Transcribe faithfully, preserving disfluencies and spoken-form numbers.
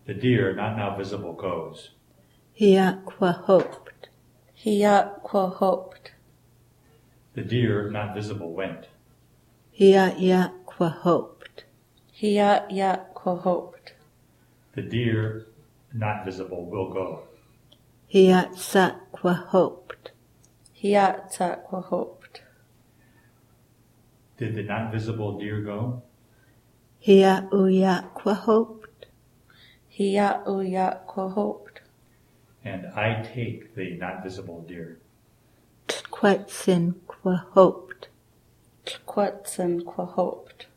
The deer, not now visible, goes. Hia qua hoped. Hia qua hoped. The deer, not visible, went. Hia ia qua hoped. Hia ia qua hoped. The deer, not visible, will go. Hia sa qua hoped. Hia ta qua hoped. Did the not visible deer go? Hia uia qua hoped. Hia uia qua hoped. And I take the not visible deer. Quetzin qua hoped. Quetzin qua hoped.